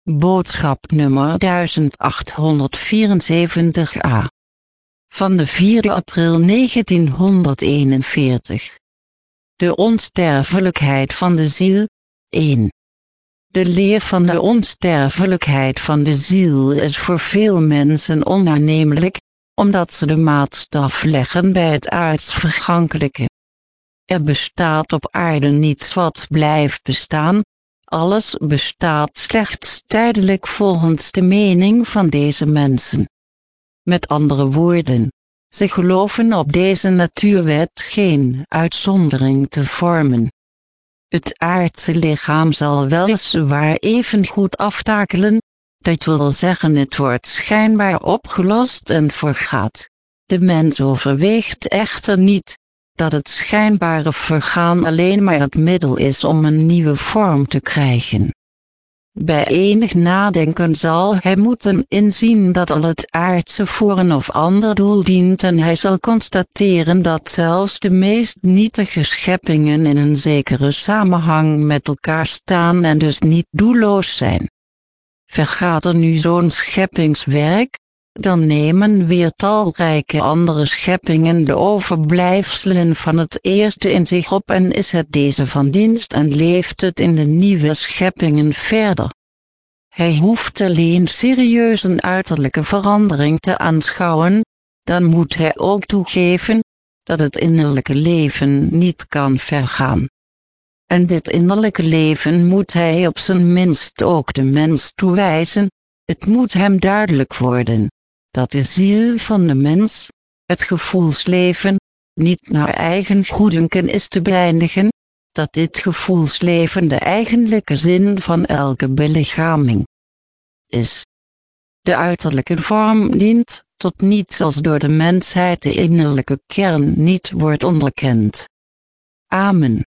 Boodschap nummer 1874a. Van de 4 april 1941. De onsterfelijkheid van de ziel. 1. De leer van de onsterfelijkheid van de ziel is voor veel mensen onaannemelijk, omdat ze de maatstaf leggen bij het aards vergankelijke. Er bestaat op aarde niets wat blijft bestaan, alles bestaat slechts tijdelijk volgens de mening van deze mensen. Met andere woorden, ze geloven op deze natuurwet geen uitzondering te vormen. Het aardse lichaam zal weliswaar evengoed aftakelen, dat wil zeggen het wordt schijnbaar opgelost en vergaat. De mens overweegt echter niet dat het schijnbare vergaan alleen maar het middel is om een nieuwe vorm te krijgen. Bij enig nadenken zal hij moeten inzien dat al het aardse voor een of ander doel dient en hij zal constateren dat zelfs de meest nietige scheppingen in een zekere samenhang met elkaar staan en dus niet doelloos zijn. Vergaat er nu zo'n scheppingswerk, dan nemen weer talrijke andere scheppingen de overblijfselen van het eerste in zich op en is het deze van dienst en leeft het in de nieuwe scheppingen verder. Hij hoeft alleen serieus een uiterlijke verandering te aanschouwen, dan moet hij ook toegeven dat het innerlijke leven niet kan vergaan. En dit innerlijke leven moet hij op zijn minst ook de mens toewijzen, het moet hem duidelijk worden dat de ziel van de mens, het gevoelsleven, niet naar eigen goeddunken is te beëindigen, dat dit gevoelsleven de eigenlijke zin van elke belichaming is. De uiterlijke vorm dient tot niets als door de mensheid de innerlijke kern niet wordt onderkend. Amen.